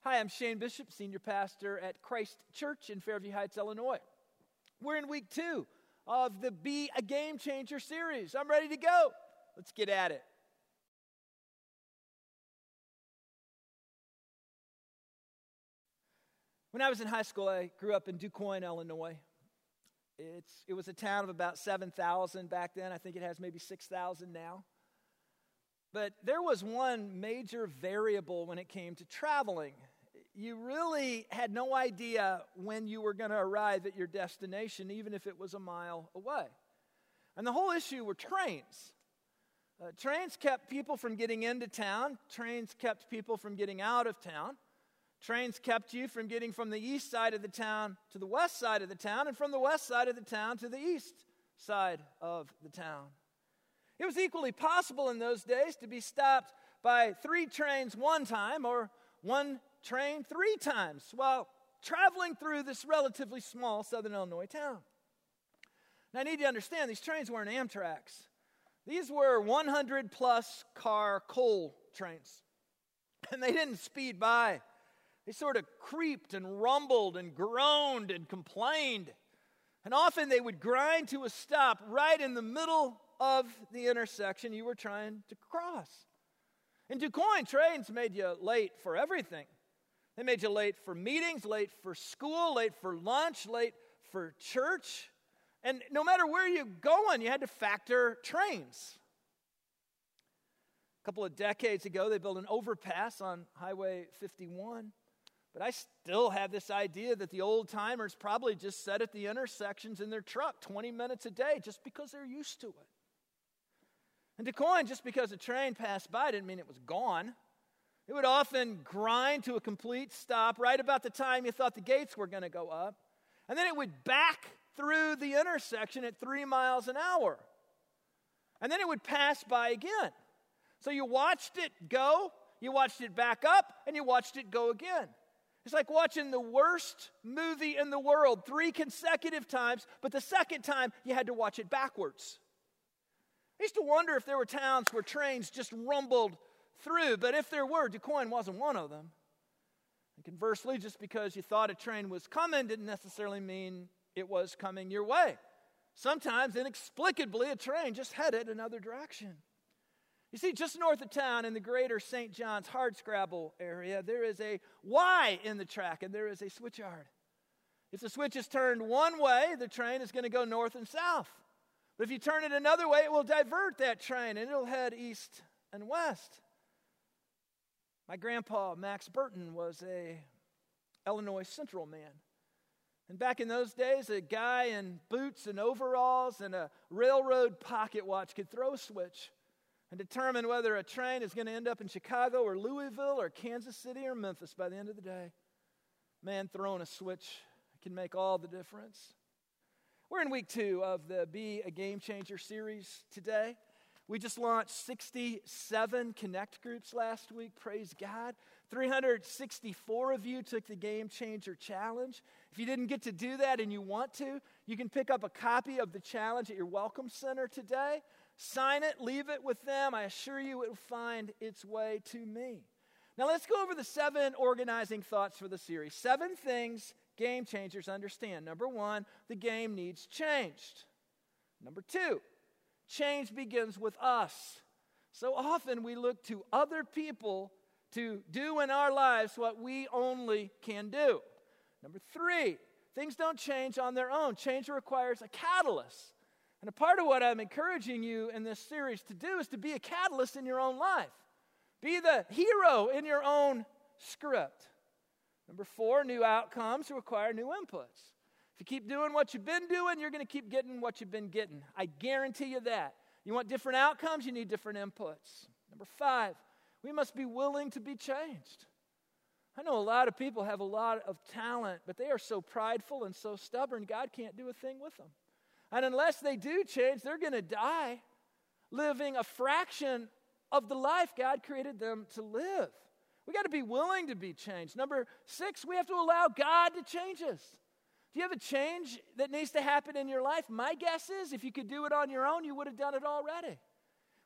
Hi, I'm Shane Bishop, Senior Pastor at Christ Church in Fairview Heights, Illinois. We're in week 2 of the Be a Game Changer series. I'm ready to go. Let's get at it. When I was in high school, I grew up in DuQuoin, Illinois. It was a town of about 7,000 back then. I think it has maybe 6,000 now. But there was one major variable when it came to traveling. You really had no idea when you were going to arrive at your destination, even if it was a mile away. And the whole issue were trains. Trains kept people from getting into town. Trains kept people from getting out of town. Trains kept you from getting from the east side of the town to the west side of the town, and from the west side of the town to the east side of the town. It was equally possible in those days to be stopped by 3 trains one time or one train 3 times while traveling through this relatively small southern Illinois town. Now, I need to understand, these trains weren't Amtrak's. These were 100-plus car coal trains. And they didn't speed by. They sort of creeped and rumbled and groaned and complained. And often they would grind to a stop right in the middle of the intersection you were trying to cross. In DuQuoin, trains made you late for everything. They made you late for meetings, late for school, late for lunch, late for church. And no matter where you're going, you had to factor trains. A couple of decades ago, they built an overpass on Highway 51. But I still have this idea that the old-timers probably just sat at the intersections in their truck 20 minutes a day just because they're used to it. In DuQuoin, just because a train passed by didn't mean it was gone. It would often grind to a complete stop right about the time you thought the gates were going to go up. And then it would back through the intersection at 3 miles an hour. And then it would pass by again. So you watched it go, you watched it back up, and you watched it go again. It's like watching the worst movie in the world 3 consecutive times, but the second time you had to watch it backwards. I used to wonder if there were towns where trains just rumbled through, but if there were, DuQuoin wasn't one of them. And conversely, just because you thought a train was coming didn't necessarily mean it was coming your way. Sometimes, inexplicably, a train just headed another direction. You see, just north of town in the greater St. John's hardscrabble area, there is a Y in the track, and there is a switch yard. If the switch is turned one way, the train is going to go north and south. But if you turn it another way, it will divert that train, and it'll head east and west. My grandpa, Max Burton, was a Illinois Central man. And back in those days, a guy in boots and overalls and a railroad pocket watch could throw a switch and determine whether a train is going to end up in Chicago or Louisville or Kansas City or Memphis by the end of the day. Man, throwing a switch can make all the difference. We're in week 2 of the Be a Game Changer series today. We just launched 67 Connect groups last week, praise God. 364 of you took the Game Changer Challenge. If you didn't get to do that and you want to, you can pick up a copy of the challenge at your Welcome Center today. Sign it, leave it with them. I assure you it will find its way to me. Now let's go over the 7 organizing thoughts for the series. 7 things game changers understand. Number 1, the game needs changed. Number 2, change begins with us. So often we look to other people to do in our lives what we only can do. Number 3, things don't change on their own. Change requires a catalyst. And a part of what I'm encouraging you in this series to do is to be a catalyst in your own life. Be the hero in your own script. Number 4, new outcomes require new inputs. If you keep doing what you've been doing, you're going to keep getting what you've been getting. I guarantee you that. You want different outcomes, you need different inputs. Number 5, we must be willing to be changed. I know a lot of people have a lot of talent, but they are so prideful and so stubborn, God can't do a thing with them. And unless they do change, they're going to die living a fraction of the life God created them to live. We got to be willing to be changed. Number 6, we have to allow God to change us. Do you have a change that needs to happen in your life? My guess is if you could do it on your own, you would have done it already.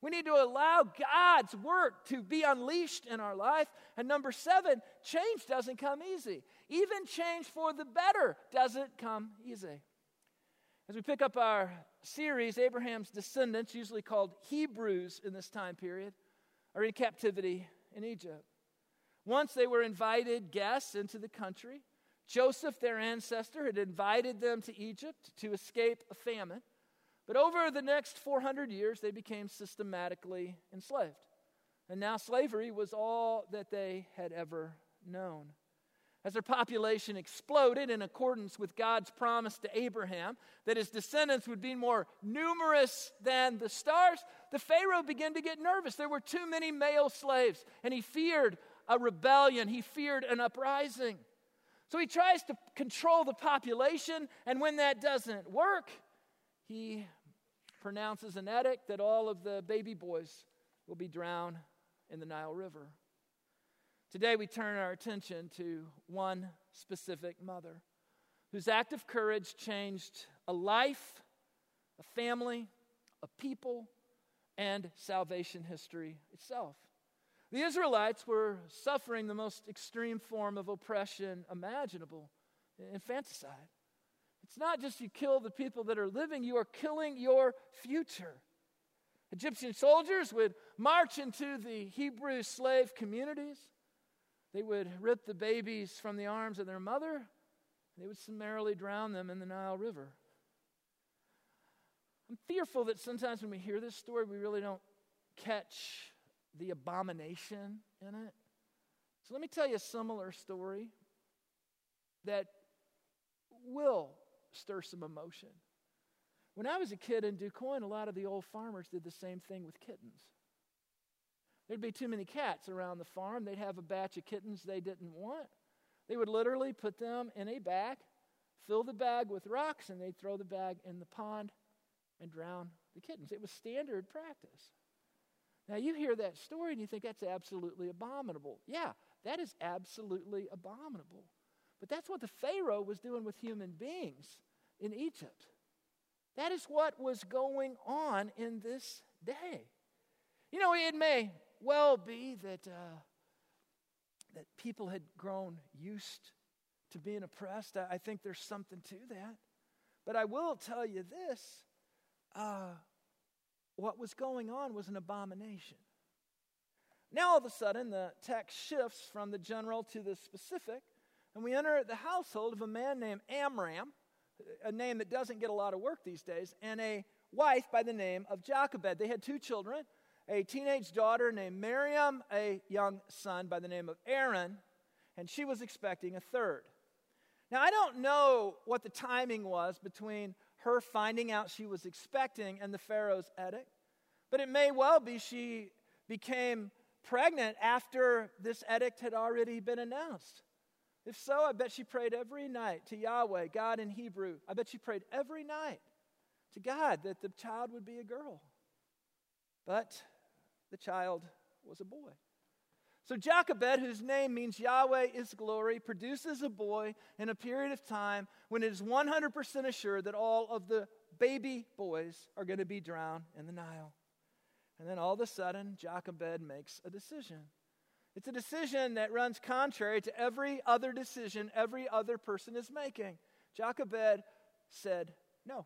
We need to allow God's work to be unleashed in our life. And number 7, change doesn't come easy. Even change for the better doesn't come easy. As we pick up our series, Abraham's descendants, usually called Hebrews in this time period, are in captivity in Egypt. Once they were invited guests into the country. Joseph, their ancestor, had invited them to Egypt to escape a famine. But over the next 400 years, they became systematically enslaved. And now slavery was all that they had ever known. As their population exploded in accordance with God's promise to Abraham, that his descendants would be more numerous than the stars, the Pharaoh began to get nervous. There were too many male slaves, and he feared a rebellion. He feared an uprising. So he tries to control the population, and when that doesn't work, he pronounces an edict that all of the baby boys will be drowned in the Nile River. Today we turn our attention to one specific mother whose act of courage changed a life, a family, a people, and salvation history itself. The Israelites were suffering the most extreme form of oppression imaginable, infanticide. It's not just you kill the people that are living, you are killing your future. Egyptian soldiers would march into the Hebrew slave communities. They would rip the babies from the arms of their mother. They would summarily drown them in the Nile River. I'm fearful that sometimes when we hear this story, we really don't catch the abomination in it. So let me tell you a similar story that will stir some emotion. When I was a kid in DuQuoin, a lot of the old farmers did the same thing with kittens. There'd be too many cats around the farm. They'd have a batch of kittens they didn't want. They would literally put them in a bag, fill the bag with rocks, and they'd throw the bag in the pond and drown the kittens. It was standard practice. Now you hear that story and you think that's absolutely abominable. Yeah, that is absolutely abominable. But that's what the Pharaoh was doing with human beings in Egypt. That is what was going on in this day. You know, it may well be that people had grown used to being oppressed. I think there's something to that. But I will tell you this, what was going on was an abomination. Now all of a sudden the text shifts from the general to the specific, and we enter the household of a man named Amram, a name that doesn't get a lot of work these days, and a wife by the name of Jochebed. They had 2 children, a teenage daughter named Miriam, a young son by the name of Aaron, and she was expecting a third. Now, I don't know what the timing was between her finding out she was expecting and the Pharaoh's edict, but it may well be she became pregnant after this edict had already been announced. If so, I bet she prayed every night to Yahweh, God in Hebrew. I bet she prayed every night to God that the child would be a girl. But the child was a boy. So Jochebed, whose name means Yahweh is glory, produces a boy in a period of time when it is 100% assured that all of the baby boys are going to be drowned in the Nile. And then all of a sudden, Jochebed makes a decision. It's a decision that runs contrary to every other decision every other person is making. Jochebed said no.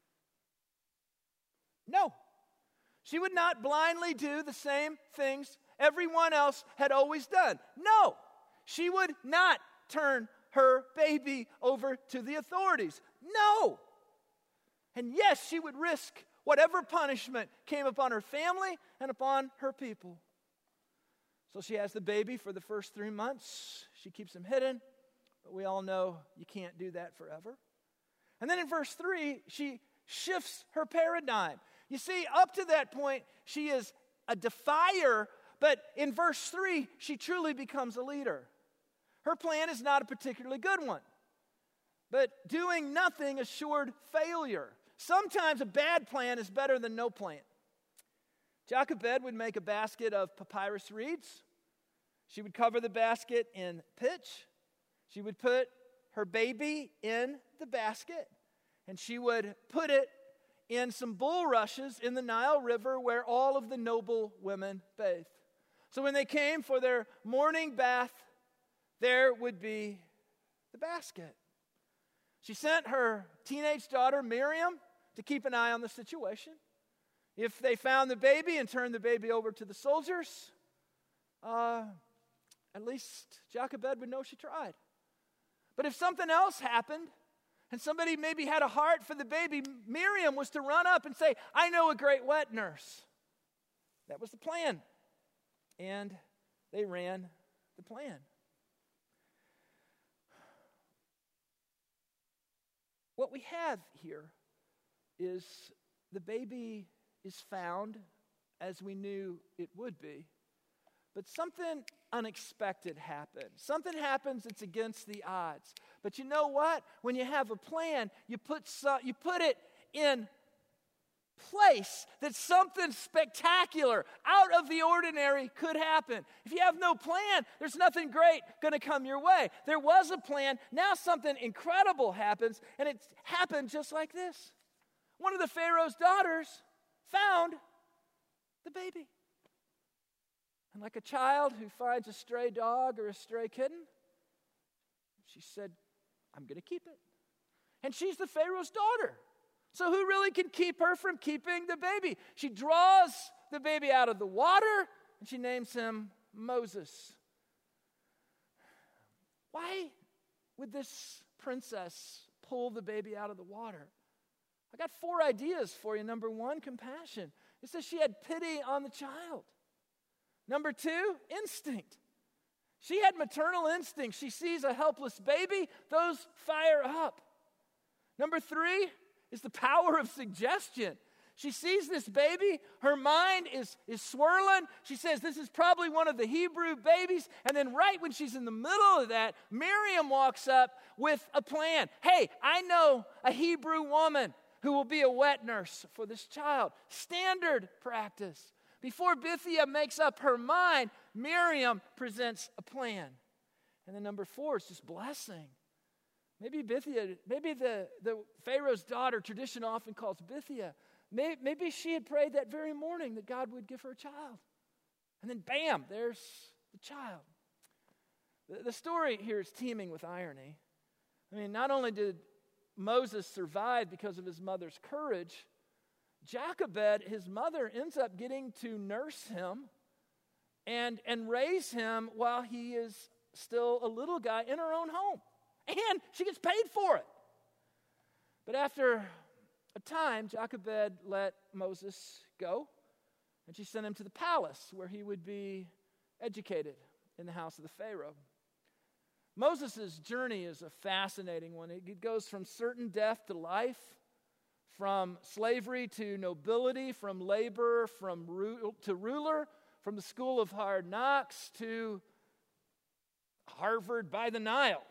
No. She would not blindly do the same things everyone else had always done. No. She would not turn her baby over to the authorities. No. And yes, she would risk whatever punishment came upon her family and upon her people. So she has the baby for the first 3 months. She keeps him hidden, but we all know you can't do that forever. And then in verse 3, she shifts her paradigm. You see, up to that point, she is a defier, but in verse 3, she truly becomes a leader. Her plan is not a particularly good one, but doing nothing assured failure. Sometimes a bad plan is better than no plan. Jochebed would make a basket of papyrus reeds. She would cover the basket in pitch. She would put her baby in the basket, and she would put it in some bulrushes in the Nile River where all of the noble women bathed. So when they came for their morning bath, there would be the basket. She sent her teenage daughter, Miriam, to keep an eye on the situation. If they found the baby and turned the baby over to the soldiers, at least Jochebed would know she tried. But if something else happened, and somebody maybe had a heart for the baby, Miriam was to run up and say, I know a great wet nurse. That was the plan. And they ran the plan. What we have here is the baby is found as we knew it would be. But something unexpected happens. Something happens that's against the odds. But you know what? When you have a plan, you put it in place that something spectacular, out of the ordinary could happen. If you have no plan, there's nothing great going to come your way. There was a plan. Now something incredible happens, and it happened just like this. One of the Pharaoh's daughters found the baby. And like a child who finds a stray dog or a stray kitten, she said, I'm going to keep it. And she's the Pharaoh's daughter. So who really can keep her from keeping the baby? She draws the baby out of the water, and she names him Moses. Why would this princess pull the baby out of the water? I got 4 ideas for you. Number 1, compassion. It says she had pity on the child. Number 2, instinct. She had maternal instinct. She sees a helpless baby, those fire up. Number 3 is the power of suggestion. She sees this baby, her mind is swirling. She says, this is probably one of the Hebrew babies. And then right when she's in the middle of that, Miriam walks up with a plan. Hey, I know a Hebrew woman who will be a wet nurse for this child. Standard practice. Before Bithiah makes up her mind, Miriam presents a plan. And then number 4 is just blessing. Maybe the Pharaoh's daughter, tradition often calls Bithiah, maybe she had prayed that very morning that God would give her a child. And then bam, there's the child. The story here is teeming with irony. I mean, not only did Moses survive because of his mother's courage, Jochebed, his mother, ends up getting to nurse him and raise him while he is still a little guy in her own home. And she gets paid for it. But after a time, Jochebed let Moses go, and she sent him to the palace where he would be educated in the house of the Pharaoh. Moses' journey is a fascinating one. It goes from certain death to life, from slavery to nobility, from labor to ruler, from the school of hard knocks to Harvard by the Nile.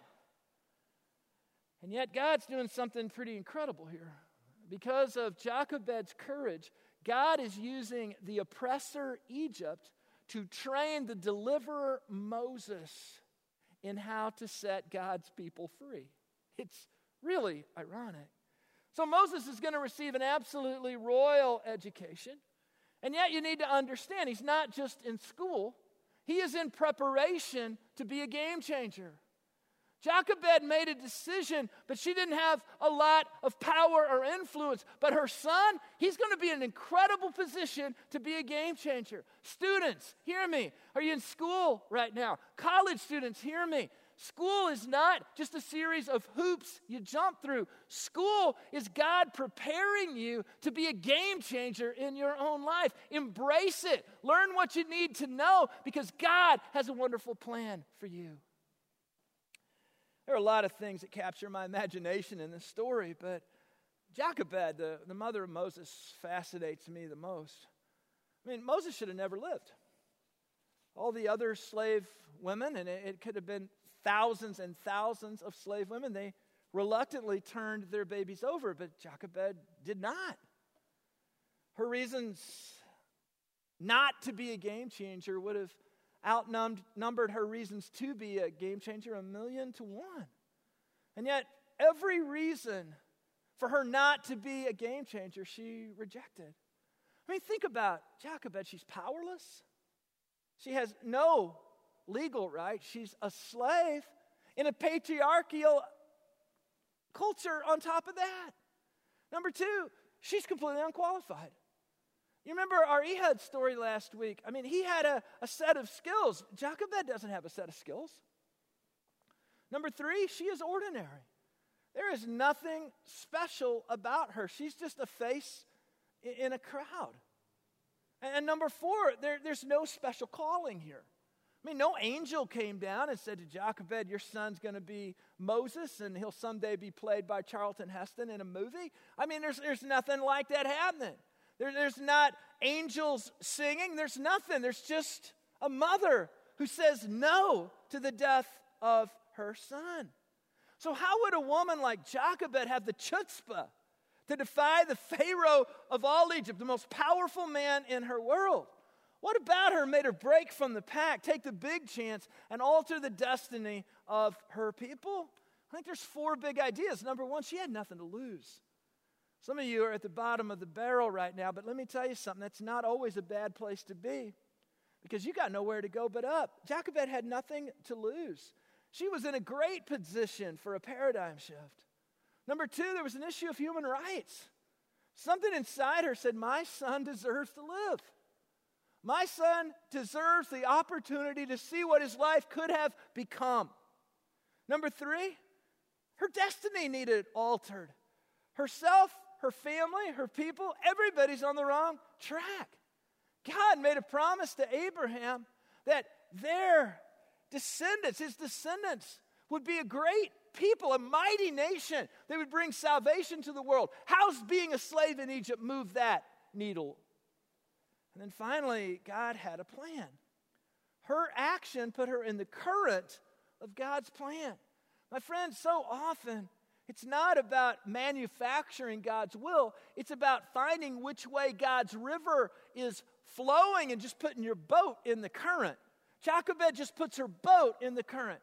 And yet God's doing something pretty incredible here. Because of Jochebed's courage, God is using the oppressor Egypt to train the deliverer Moses in how to set God's people free. It's really ironic. So Moses is going to receive an absolutely royal education. And yet you need to understand, he's not just in school. He is in preparation to be a game changer. Jochebed made a decision, but she didn't have a lot of power or influence. But her son, he's going to be in an incredible position to be a game changer. Students, hear me. Are you in school right now? College students, hear me. School is not just a series of hoops you jump through. School is God preparing you to be a game changer in your own life. Embrace it. Learn what you need to know because God has a wonderful plan for you. There are a lot of things that capture my imagination in this story, but Jochebed, the mother of Moses, fascinates me the most. I mean, Moses should have never lived. All the other slave women, and it could have been thousands and thousands of slave women, they reluctantly turned their babies over, but Jochebed did not. Her reasons not to be a game changer would have outnumbered her reasons to be a game changer 1,000,000 to 1. And yet, every reason for her not to be a game changer, she rejected. I mean, think about Jochebed. She's powerless. She has no legal right. She's a slave in a patriarchal culture on top of that. Number two, she's completely unqualified. You remember our Ehud story last week? I mean, he had a set of skills. Jochebed doesn't have a set of skills. Number three, she is ordinary. There is nothing special about her. She's just a face in a crowd. And number four, there's no special calling here. I mean, no angel came down and said to Jochebed, your son's going to be Moses and he'll someday be played by Charlton Heston in a movie. I mean, there's nothing like that happening. There's not angels singing. There's nothing. There's just a mother who says no to the death of her son. So how would a woman like Jochebed have the chutzpah to defy the Pharaoh of all Egypt, the most powerful man in her world? What about her made her break from the pack, take the big chance, and alter the destiny of her people? I think there's four big ideas. Number one, she had nothing to lose. Some of you are at the bottom of the barrel right now, but let me tell you something. That's not always a bad place to be because you got nowhere to go but up. Jochebed had nothing to lose. She was in a great position for a paradigm shift. Number two, there was an issue of human rights. Something inside her said, my son deserves to live. My son deserves the opportunity to see what his life could have become. Number three, her destiny needed altered. Herself, her family, her people, everybody's on the wrong track. God made a promise to Abraham that their descendants, his descendants, would be a great people, a mighty nation. They would bring salvation to the world. How's being a slave in Egypt move that needle? And then finally, God had a plan. Her action put her in the current of God's plan. My friends, so often, it's not about manufacturing God's will. It's about finding which way God's river is flowing and just putting your boat in the current. Jochebed just puts her boat in the current.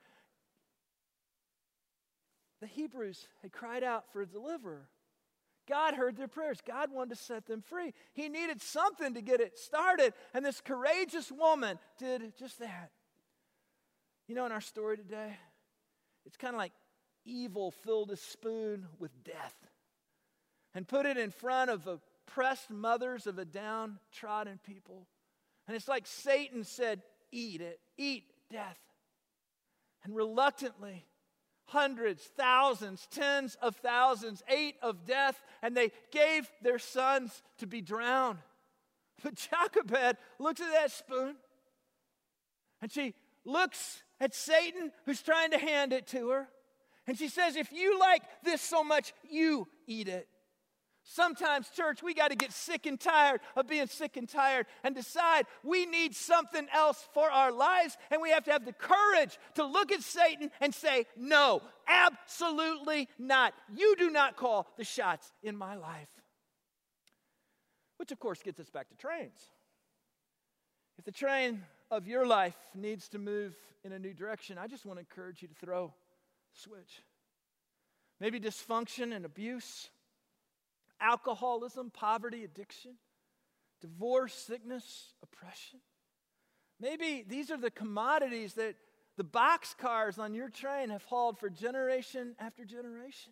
The Hebrews had cried out for a deliverer. God heard their prayers. God wanted to set them free. He needed something to get it started, and this courageous woman did just that. You know, in our story today, it's kind of like evil filled a spoon with death and put it in front of oppressed mothers of a downtrodden people. And it's like Satan said, eat it, eat death. And reluctantly, hundreds, thousands, tens of thousands ate of death, and they gave their sons to be drowned. But Jochebed looks at that spoon, and she looks at Satan, who's trying to hand it to her, and she says, if you like this so much, you eat it. Sometimes, church, we got to get sick and tired of being sick and tired and decide we need something else for our lives, and we have to have the courage to look at Satan and say, no, absolutely not. You do not call the shots in my life. Which, of course, gets us back to trains. If the train of your life needs to move in a new direction, I just want to encourage you to throw a switch. Maybe dysfunction and abuse, alcoholism, poverty, addiction, divorce, sickness, oppression. Maybe these are the commodities that the boxcars on your train have hauled for generation after generation.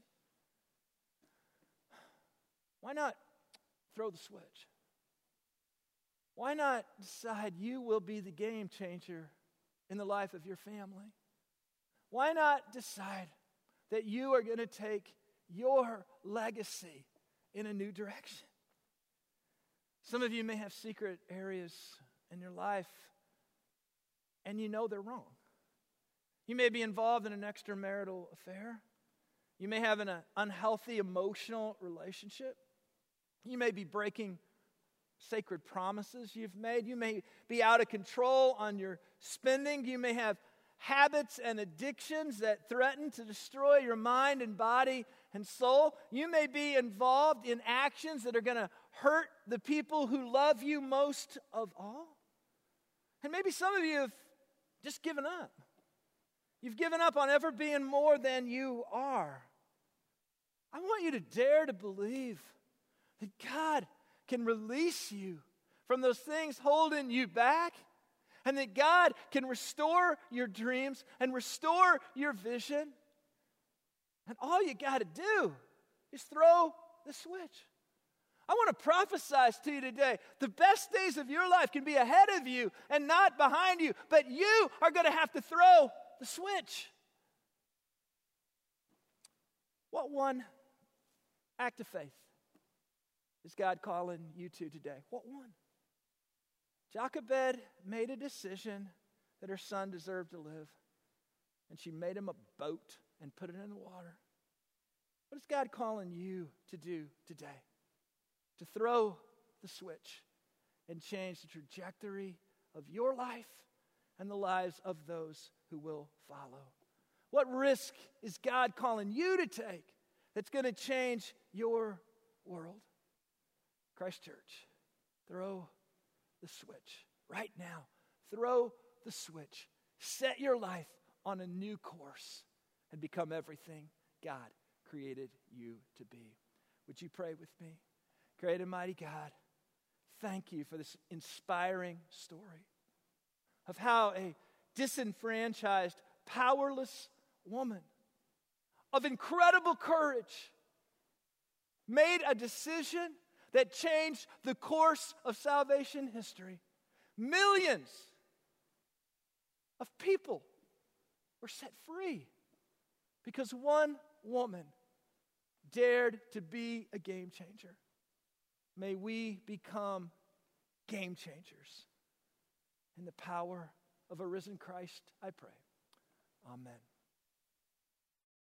Why not throw the switch? Why not decide you will be the game changer in the life of your family? Why not decide that you are going to take your legacy in a new direction? Some of you may have secret areas in your life, and you know they're wrong. You may be involved in an extramarital affair. You may have an unhealthy emotional relationship. You may be breaking sacred promises you've made. You may be out of control on your spending. You may have habits and addictions that threaten to destroy your mind and body and soul. You may be involved in actions that are going to hurt the people who love you most of all. And maybe some of you have just given up. You've given up on ever being more than you are. I want you to dare to believe that God can release you from those things holding you back, and that God can restore your dreams and restore your vision. And all you got to do is throw the switch. I want to prophesy to you today. The best days of your life can be ahead of you and not behind you, but you are going to have to throw the switch. What one act of faith is God calling you to today? What one? Jochebed made a decision that her son deserved to live, and she made him a boat and put it in the water. What is God calling you to do today? To throw the switch and change the trajectory of your life and the lives of those who will follow. What risk is God calling you to take that's going to change your world? Christ Church, throw the switch right now. Throw the switch. Set your life on a new course and become everything God created you to be. Would you pray with me? Great and mighty God, thank you for this inspiring story of how a disenfranchised, powerless woman of incredible courage made a decision that changed the course of salvation history. Millions of people were set free because one woman dared to be a game changer. May we become game changers in the power of a risen Christ, I pray. Amen.